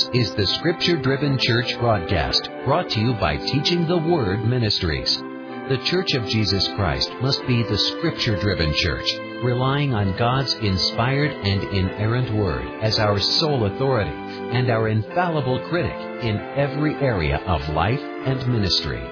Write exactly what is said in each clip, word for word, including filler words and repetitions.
is the Scripture-Driven Church broadcast, brought to you by Teaching the Word Ministries. The Church of Jesus Christ must be the Scripture-Driven Church, relying on God's inspired and inerrant Word as our sole authority and our infallible critic in every area of life and ministry.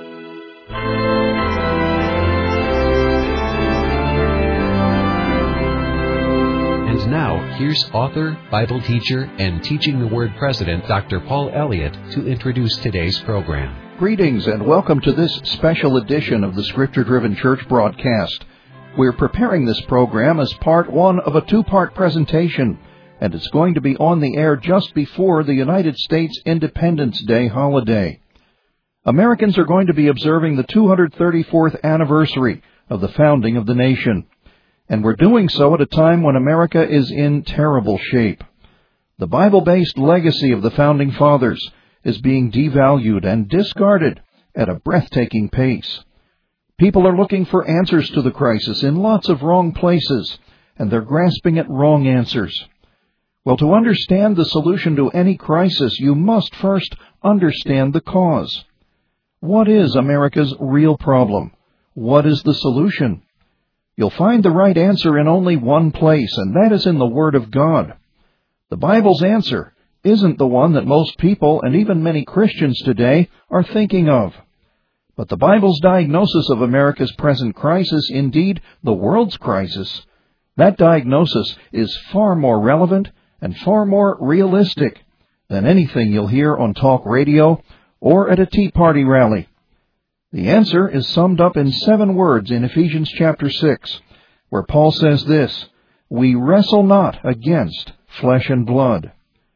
And now, here's author, Bible teacher, and Teaching the Word president, Doctor Paul Elliott, to introduce today's program. Greetings and welcome to this special edition of the Scripture-Driven Church broadcast. We're preparing this program as part one of a two-part presentation, and it's going to be on the air just before the United States Independence Day holiday. Americans are going to be observing the two hundred thirty-fourth anniversary of the founding of the nation. And we're doing so at a time when America is in terrible shape. The Bible-based legacy of the Founding Fathers is being devalued and discarded at a breathtaking pace. People are looking for answers to the crisis in lots of wrong places, and they're grasping at wrong answers. Well, to understand the solution to any crisis, you must first understand the cause. What is America's real problem? What is the solution? You'll find the right answer in only one place, and that is in the Word of God. The Bible's answer isn't the one that most people, and even many Christians today, are thinking of. But the Bible's diagnosis of America's present crisis, indeed the world's crisis, that diagnosis is far more relevant and far more realistic than anything you'll hear on talk radio or at a Tea Party rally. The answer is summed up in seven words in Ephesians chapter six, where Paul says this: "We wrestle not against flesh and blood."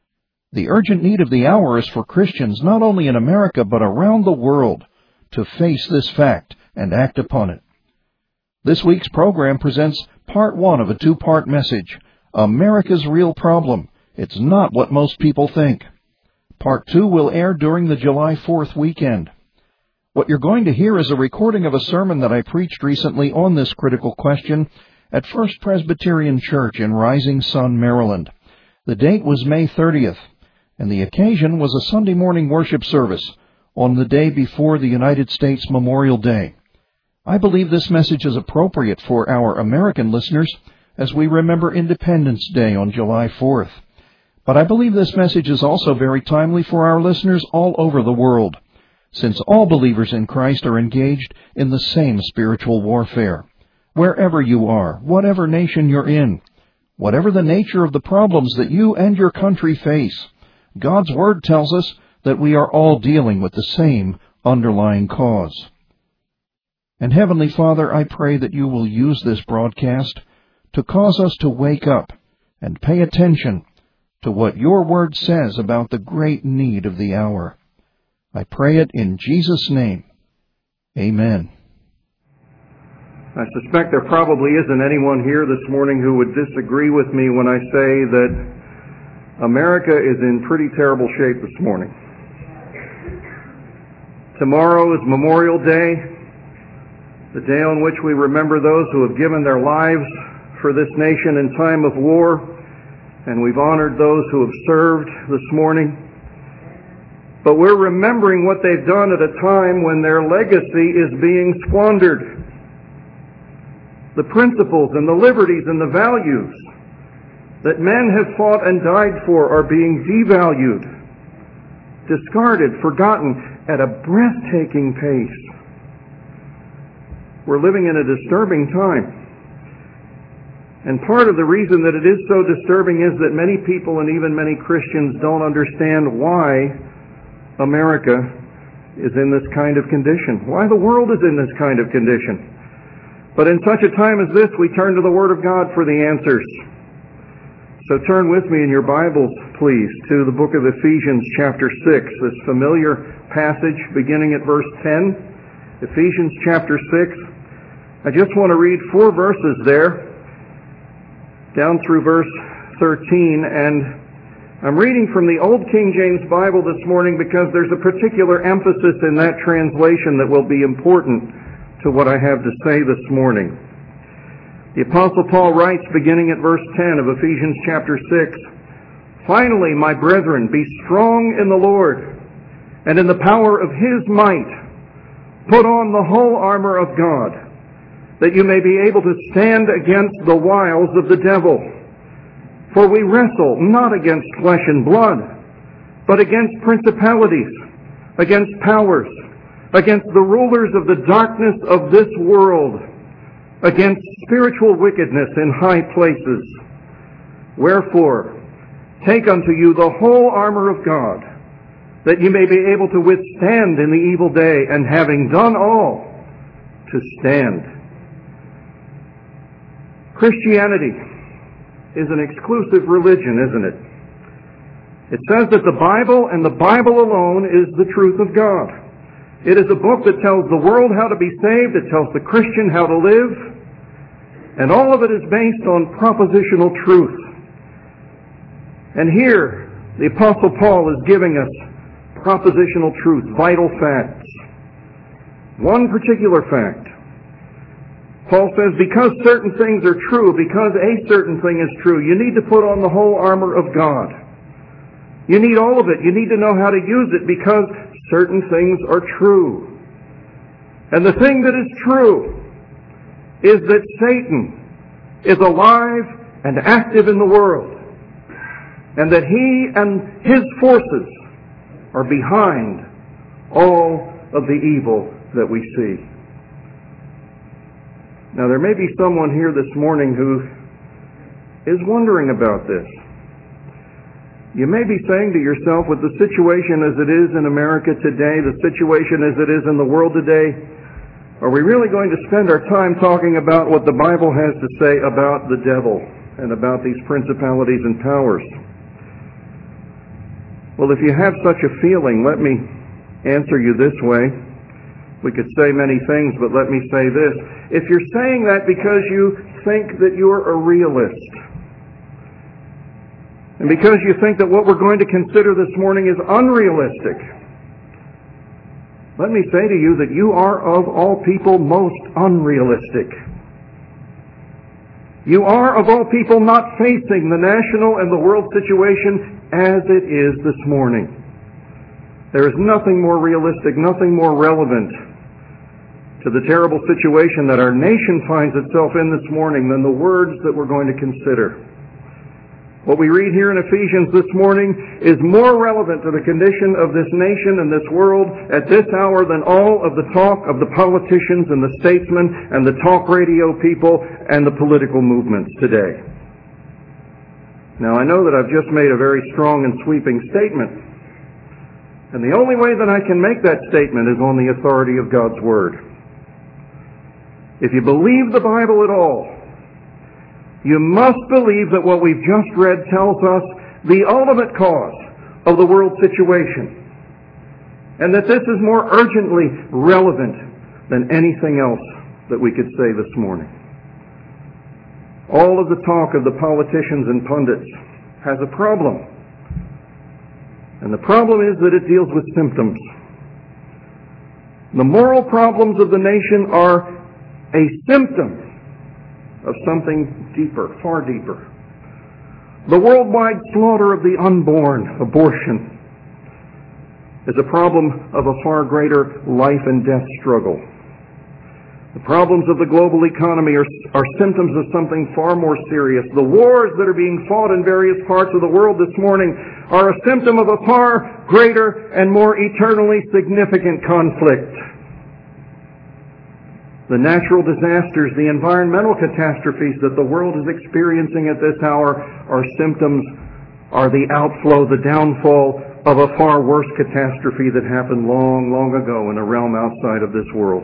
The urgent need of the hour is for Christians, not only in America but around the world, to face this fact and act upon it. This week's program presents part one of a two-part message, America's Real Problem. It's not what most people think. Part two will air during the July fourth weekend. What you're going to hear is a recording of a sermon that I preached recently on this critical question at First Presbyterian Church in Rising Sun, Maryland. The date was May thirtieth, and the occasion was a Sunday morning worship service on the day before the United States Memorial Day. I believe this message is appropriate for our American listeners as we remember Independence Day on July fourth. But I believe this message is also very timely for our listeners all over the world, since all believers in Christ are engaged in the same spiritual warfare. Wherever you are, whatever nation you're in, whatever the nature of the problems that you and your country face, God's Word tells us that we are all dealing with the same underlying cause. And Heavenly Father, I pray that you will use this broadcast to cause us to wake up and pay attention to what your Word says about the great need of the hour. I pray it in Jesus' name. Amen. I suspect there probably isn't anyone here this morning who would disagree with me when I say that America is in pretty terrible shape this morning. Tomorrow is Memorial Day, the day on which we remember those who have given their lives for this nation in time of war, and we've honored those who have served this morning. But we're remembering what they've done at a time when their legacy is being squandered. The principles and the liberties and the values that men have fought and died for are being devalued, discarded, forgotten at a breathtaking pace. We're living in a disturbing time. And part of the reason that it is so disturbing is that many people and even many Christians don't understand why America is in this kind of condition, why the world is in this kind of condition. But in such a time as this, we turn to the Word of God for the answers. So turn with me in your Bibles, please, to the book of Ephesians chapter six, this familiar passage beginning at verse ten. Ephesians chapter six. I just want to read four verses there, down through verse thirteen, and I'm reading from the Old King James Bible this morning because there's a particular emphasis in that translation that will be important to what I have to say this morning. The Apostle Paul writes, beginning at verse ten of Ephesians chapter six, Finally, my brethren, be strong in the Lord and in the power of His might. Put on the whole armor of God, that you may be able to stand against the wiles of the devil. For we wrestle not against flesh and blood, but against principalities, against powers, against the rulers of the darkness of this world, against spiritual wickedness in high places. Wherefore, take unto you the whole armor of God, that you may be able to withstand in the evil day, and having done all, to stand. Christianity is an exclusive religion, isn't it? It says that the Bible and the Bible alone is the truth of God. It is a book that tells the world how to be saved. It tells the Christian how to live. And all of it is based on propositional truth. And here, the Apostle Paul is giving us propositional truth, vital facts. One particular fact. Paul says, because certain things are true, because a certain thing is true, you need to put on the whole armor of God. You need all of it. You need to know how to use it because certain things are true. And the thing that is true is that Satan is alive and active in the world, and that he and his forces are behind all of the evil that we see. Now, there may be someone here this morning who is wondering about this. You may be saying to yourself, with the situation as it is in America today, the situation as it is in the world today, are we really going to spend our time talking about what the Bible has to say about the devil and about these principalities and powers? Well, if you have such a feeling, let me answer you this way. We could say many things, but let me say this. If you're saying that because you think that you're a realist, and because you think that what we're going to consider this morning is unrealistic, let me say to you that you are of all people most unrealistic. You are of all people not facing the national and the world situation as it is this morning. There is nothing more realistic, nothing more relevant to the terrible situation that our nation finds itself in this morning than the words that we're going to consider. What we read here in Ephesians this morning is more relevant to the condition of this nation and this world at this hour than all of the talk of the politicians and the statesmen and the talk radio people and the political movements today. Now, I know that I've just made a very strong and sweeping statement, and the only way that I can make that statement is on the authority of God's Word. If you believe the Bible at all, you must believe that what we've just read tells us the ultimate cause of the world situation, and that this is more urgently relevant than anything else that we could say this morning. All of the talk of the politicians and pundits has a problem. And the problem is that it deals with symptoms. The moral problems of the nation are a symptom of something deeper, far deeper. The worldwide slaughter of the unborn, abortion, is a problem of a far greater life and death struggle. The problems of the global economy are, are symptoms of something far more serious. The wars that are being fought in various parts of the world this morning are a symptom of a far greater and more eternally significant conflict. The natural disasters, the environmental catastrophes that the world is experiencing at this hour are symptoms, are the outflow, the downfall of a far worse catastrophe that happened long, long ago in a realm outside of this world.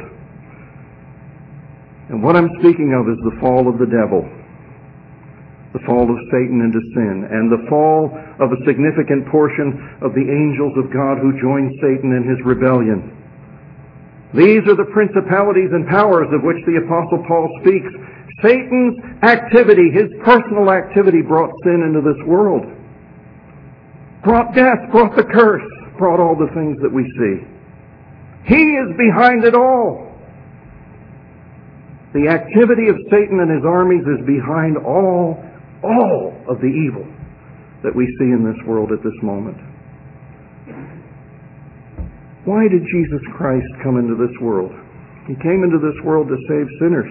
And what I'm speaking of is the fall of the devil, the fall of Satan into sin, and the fall of a significant portion of the angels of God who joined Satan in his rebellion. These are the principalities and powers of which the Apostle Paul speaks. Satan's activity, his personal activity, brought sin into this world, brought death, brought the curse, brought all the things that we see. He is behind it all. The activity of Satan and his armies is behind all, all of the evil that we see in this world at this moment. Why did Jesus Christ come into this world? He came into this world to save sinners.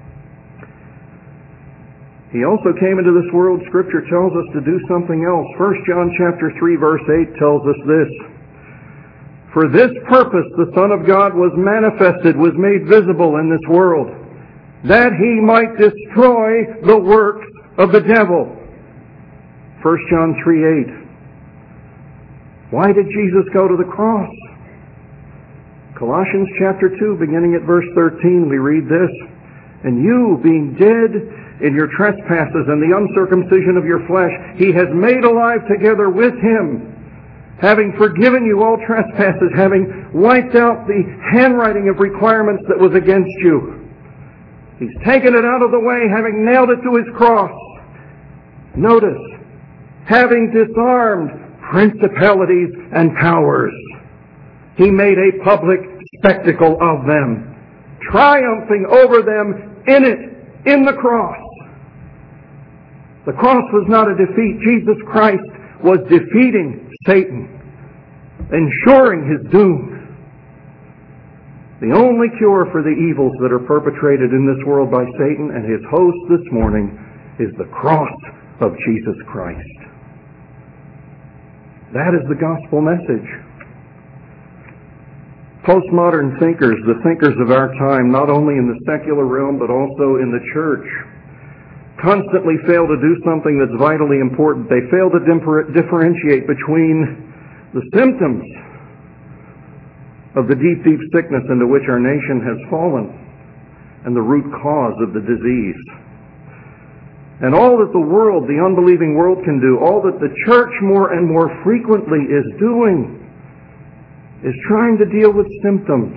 He also came into this world, Scripture tells us, to do something else. First John chapter three, verse eight tells us this. For this purpose the Son of God was manifested, was made visible in this world, that He might destroy the works of the devil. First John three, eight. Why did Jesus go to the cross? Colossians chapter two, beginning at verse thirteen, we read this. And you, being dead in your trespasses and the uncircumcision of your flesh, He has made alive together with Him, having forgiven you all trespasses, having wiped out the handwriting of requirements that was against you. He's taken it out of the way, having nailed it to His cross. Notice, having disarmed principalities and powers, He made a public spectacle of them, triumphing over them in it, in the cross. The cross was not a defeat. Jesus Christ was defeating Satan, ensuring his doom. The only cure for the evils that are perpetrated in this world by Satan and his host this morning is the cross of Jesus Christ. That is the gospel message. Postmodern thinkers, the thinkers of our time, not only in the secular realm but also in the church, constantly fail to do something that's vitally important. They fail to differentiate between the symptoms of the deep, deep sickness into which our nation has fallen and the root cause of the disease. And all that the world, the unbelieving world, can do, all that the church more and more frequently is doing, is trying to deal with symptoms.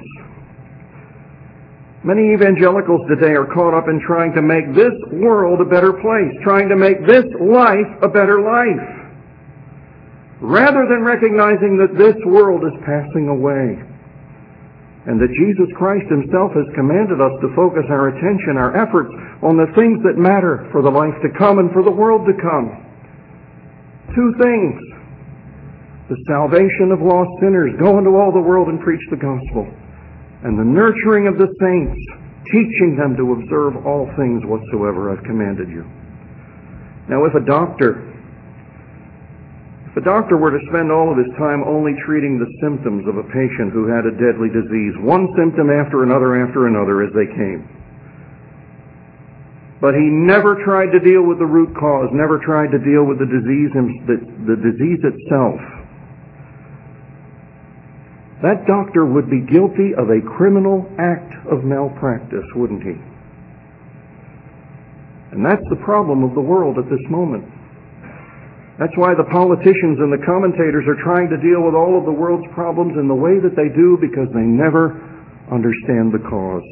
Many evangelicals today are caught up in trying to make this world a better place, trying to make this life a better life, rather than recognizing that this world is passing away and that Jesus Christ Himself has commanded us to focus our attention, our efforts, on the things that matter for the life to come and for the world to come. Two things. The salvation of lost sinners, go into all the world and preach the gospel. And the nurturing of the saints, teaching them to observe all things whatsoever I've commanded you. Now if a doctor, if a doctor were to spend all of his time only treating the symptoms of a patient who had a deadly disease, one symptom after another after another as they came, but he never tried to deal with the root cause, never tried to deal with the disease, the, the disease itself, that doctor would be guilty of a criminal act of malpractice, wouldn't he? And that's the problem of the world at this moment. That's why the politicians and the commentators are trying to deal with all of the world's problems in the way that they do, because they never understand the cause.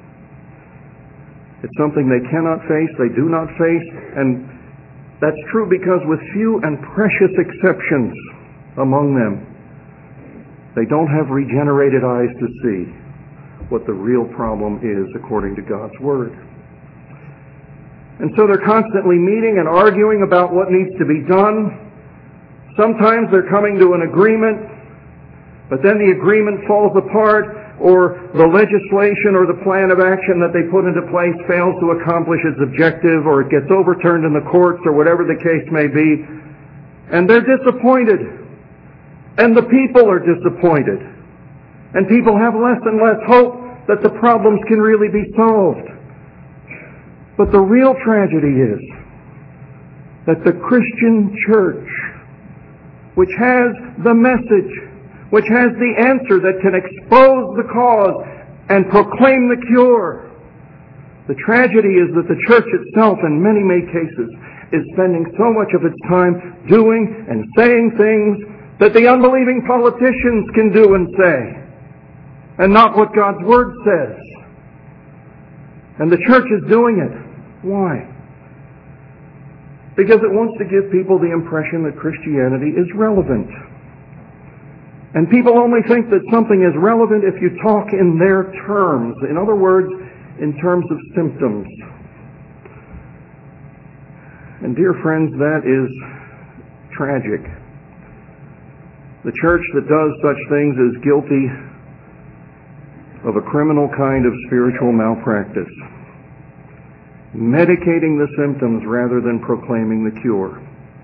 It's something they cannot face, they do not face, and that's true because with few and precious exceptions among them, they don't have regenerated eyes to see what the real problem is according to God's Word. And so they're constantly meeting and arguing about what needs to be done. Sometimes they're coming to an agreement, but then the agreement falls apart, or the legislation or the plan of action that they put into place fails to accomplish its objective, or it gets overturned in the courts, or whatever the case may be. And they're disappointed. And the people are disappointed. And people have less and less hope that the problems can really be solved. But the real tragedy is that the Christian church, which has the message, which has the answer that can expose the cause and proclaim the cure, the tragedy is that the church itself, in many, many cases, is spending so much of its time doing and saying things that the unbelieving politicians can do and say, and not what God's Word says. And the church is doing it. Why? Because it wants to give people the impression that Christianity is relevant. And people only think that something is relevant if you talk in their terms. In other words, in terms of symptoms. And dear friends, that is tragic. The church that does such things is guilty of a criminal kind of spiritual malpractice, medicating the symptoms rather than proclaiming the cure.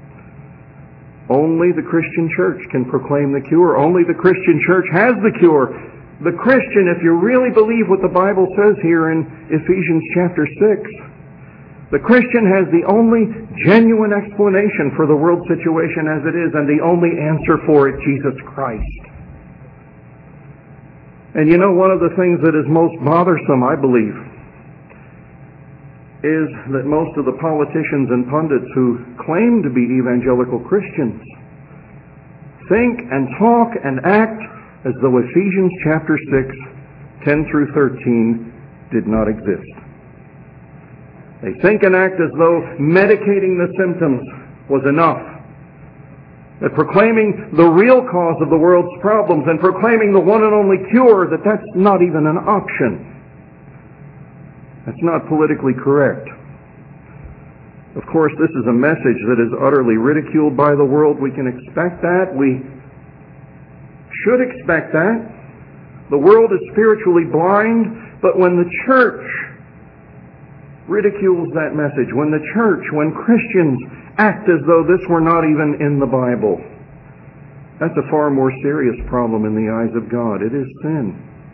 Only the Christian church can proclaim the cure. Only the Christian church has the cure. The Christian, if you really believe what the Bible says here in Ephesians chapter six, the Christian has the only genuine explanation for the world situation as it is, and the only answer for it, Jesus Christ. And you know, one of the things that is most bothersome, I believe, is that most of the politicians and pundits who claim to be evangelical Christians think and talk and act as though Ephesians chapter six, ten through thirteen did not exist. They think and act as though medicating the symptoms was enough. That proclaiming the real cause of the world's problems and proclaiming the one and only cure, that that's not even an option. That's not politically correct. Of course, this is a message that is utterly ridiculed by the world. We can expect that. We should expect that. The world is spiritually blind, but when the church ridicules that message, when the church, when Christians act as though this were not even in the Bible, that's a far more serious problem in the eyes of God. It is sin.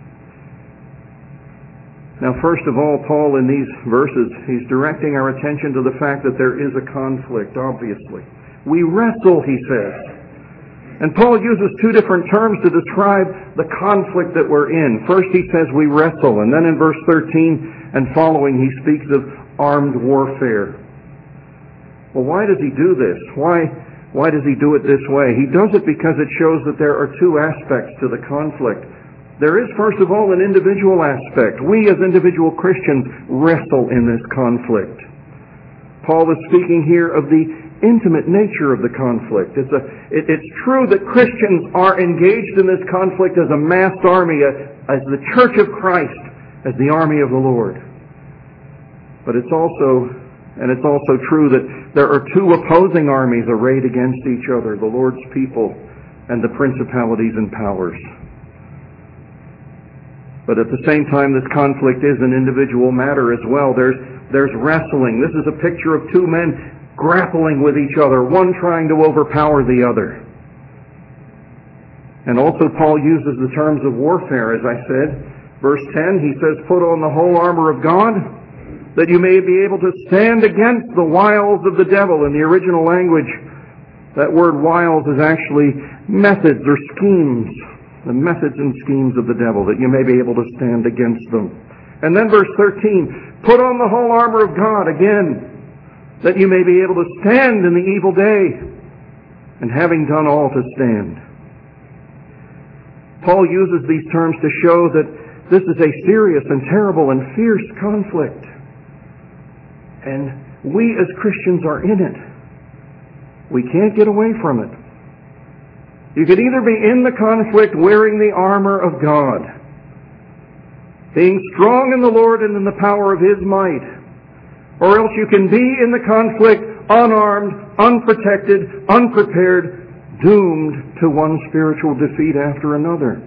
Now, first of all, Paul in these verses, he's directing our attention to the fact that there is a conflict, obviously. We wrestle, he says. And Paul uses two different terms to describe the conflict that we're in. First he says we wrestle, and then in verse thirteen and following he speaks of armed warfare. Well, why does he do this? Why, why does he do it this way? He does it because it shows that there are two aspects to the conflict. There is, first of all, an individual aspect. We as individual Christians wrestle in this conflict. Paul is speaking here of the intimate nature of the conflict. It's, a, it, it's true that Christians are engaged in this conflict as a massed army, as the Church of Christ, as the army of the Lord. But it's also, and it's also true that there are two opposing armies arrayed against each other, the Lord's people and the principalities and powers. But at the same time, this conflict is an individual matter as well. There's, there's wrestling. This is a picture of two men grappling with each other, one trying to overpower the other. And also Paul uses the terms of warfare, as I said. Verse ten, he says, "Put on the whole armor of God, that you may be able to stand against the wiles of the devil." In the original language, that word wiles is actually methods or schemes. The methods and schemes of the devil, that you may be able to stand against them. And then verse thirteen, "Put on the whole armor of God," again, "that you may be able to stand in the evil day, and having done all to stand." Paul uses these terms to show that this is a serious and terrible and fierce conflict. And we as Christians are in it. We can't get away from it. You could either be in the conflict wearing the armor of God, being strong in the Lord and in the power of His might, or else you can be in the conflict unarmed, unprotected, unprepared, doomed to one spiritual defeat after another.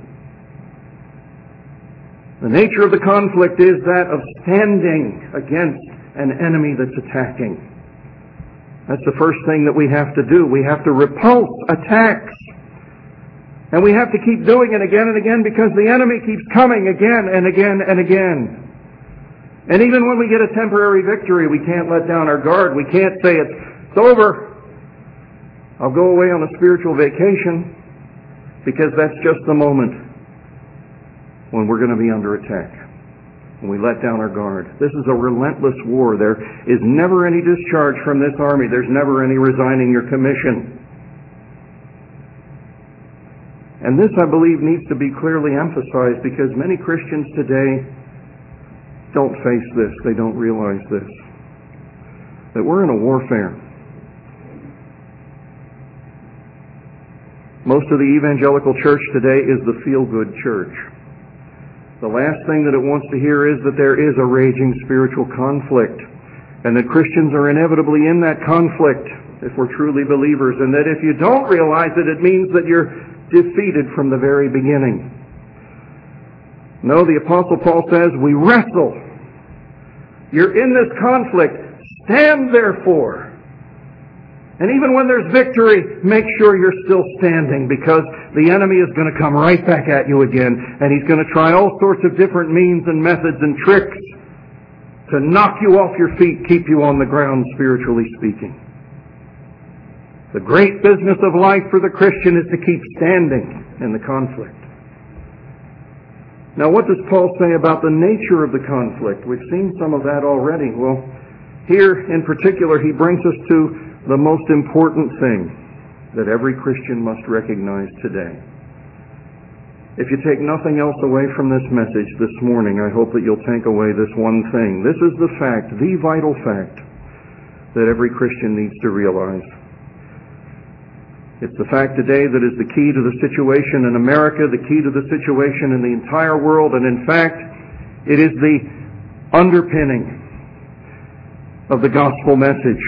The nature of the conflict is that of standing against an enemy that's attacking. That's the first thing that we have to do. We have to repulse attacks. And we have to keep doing it again and again because the enemy keeps coming again and again and again. And even when we get a temporary victory, we can't let down our guard. We can't say it's, it's over. I'll go away on a spiritual vacation, because that's just the moment when we're going to be under attack. When we let down our guard. This is a relentless war. There is never any discharge from this army. There's never any resigning your commission. And this, I believe, needs to be clearly emphasized because many Christians today don't face this. They don't realize this. That we're in a warfare. Most of the evangelical church today is the feel-good church. The last thing that it wants to hear is that there is a raging spiritual conflict and that Christians are inevitably in that conflict. if we're truly believers, and that if you don't realize it, it means that you're defeated from the very beginning. No, the Apostle Paul says, we wrestle. You're in this conflict. Stand therefore. And even when there's victory, make sure you're still standing, because the enemy is going to come right back at you again, and he's going to try all sorts of different means and methods and tricks to knock you off your feet, keep you on the ground, spiritually speaking. The great business of life for the Christian is to keep standing in the conflict. Now, what does Paul say about the nature of the conflict? We've seen some of that already. Well, here in particular, he brings us to the most important thing that every Christian must recognize today. If you take nothing else away from this message this morning, I hope that you'll take away this one thing. This is the fact, the vital fact, that every Christian needs to realize. It's the fact today that is the key to the situation in America, the key to the situation in the entire world, and in fact, it is the underpinning of the gospel message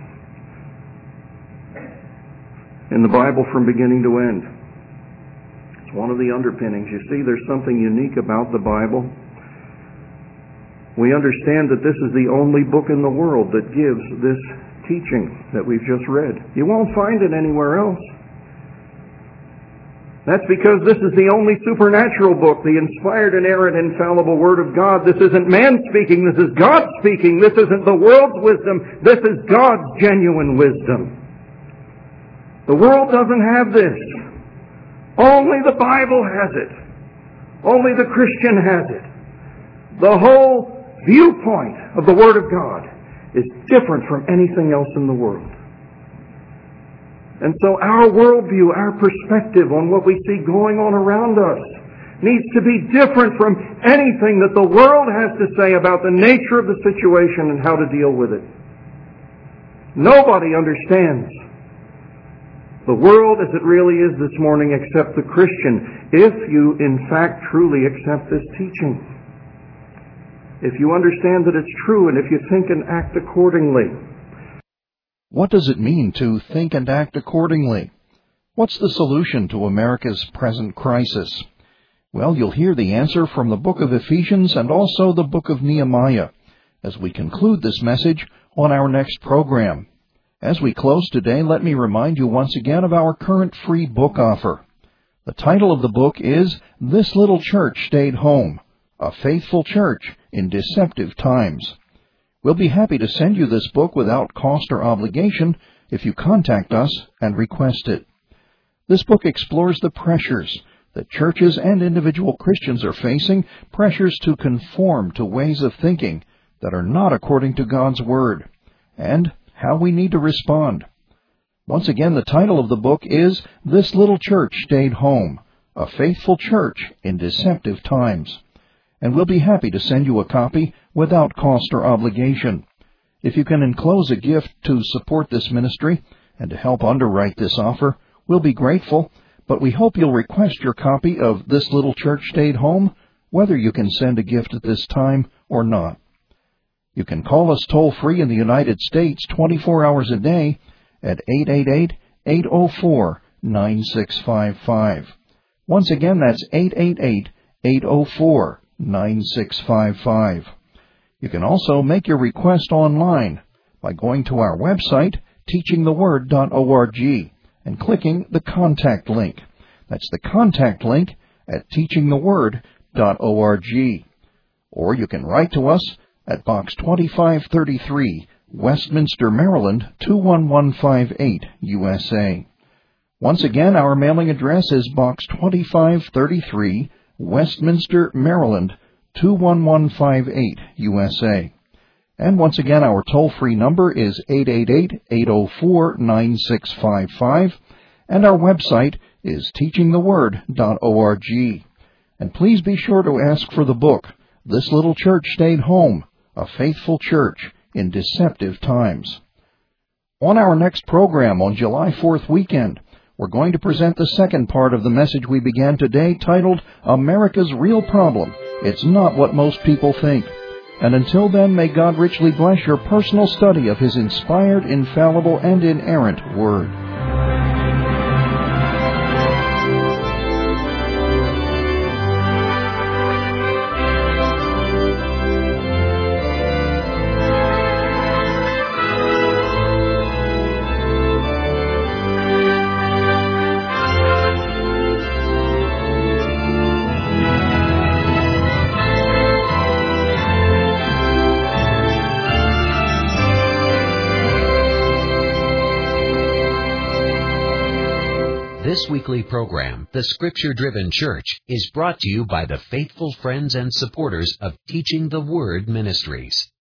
in the Bible from beginning to end. It's one of the underpinnings. You see, there's something unique about the Bible. We understand that this is the only book in the world that gives this teaching that we've just read. You won't find it anywhere else. That's because this is the only supernatural book, the inspired, inerrant, infallible Word of God. This isn't man speaking, this is God speaking. This isn't the world's wisdom, this is God's genuine wisdom. The world doesn't have this. Only the Bible has it. Only the Christian has it. The whole viewpoint of the Word of God is different from anything else in the world. And so our worldview, our perspective on what we see going on around us needs to be different from anything that the world has to say about the nature of the situation and how to deal with it. Nobody understands the world as it really is this morning except the Christian, if you in fact truly accept this teaching. If you understand that it's true, and if you think and act accordingly. What does it mean to think and act accordingly? What's the solution to America's present crisis? Well, you'll hear the answer from the book of Ephesians and also the book of Nehemiah as we conclude this message on our next program. As we close today, let me remind you once again of our current free book offer. The title of the book is This Little Church Stayed Home, A Faithful Church in Deceptive Times. We'll be happy to send you this book without cost or obligation if you contact us and request it. This book explores the pressures that churches and individual Christians are facing, pressures to conform to ways of thinking that are not according to God's Word, and how we need to respond. Once again, the title of the book is This Little Church Stayed Home, A Faithful Church in Deceptive Times. And we'll be happy to send you a copy without cost or obligation. If you can enclose a gift to support this ministry and to help underwrite this offer, we'll be grateful, but we hope you'll request your copy of This Little Church Stayed Home, whether you can send a gift at this time or not. You can call us toll-free in the United States twenty-four hours a day at eight eight eight, eight oh four, nine six five five. Once again, that's eight eight eight, eight oh four, nine six five five. You can also make your request online by going to our website, teaching the word dot org, and clicking the contact link. That's the contact link at teaching the word dot org. Or you can write to us at Box twenty-five thirty-three, Westminster, Maryland, two one one five eight, U S A. Once again, our mailing address is Box twenty-five thirty-three, Westminster, Maryland, two one one five eight, U S A. And once again, our toll-free number is eight eight eight, eight oh four, nine six five five, and our website is teaching the word dot org. And please be sure to ask for the book, This Little Church Stayed Home, A Faithful Church in Deceptive Times. On our next program on July fourth weekend, we're going to present the second part of the message we began today, titled, America's Real Problem. It's Not What Most People Think. And until then, may God richly bless your personal study of His inspired, infallible, and inerrant Word. This weekly program, The Scripture-Driven Church, is brought to you by the faithful friends and supporters of Teaching the Word Ministries.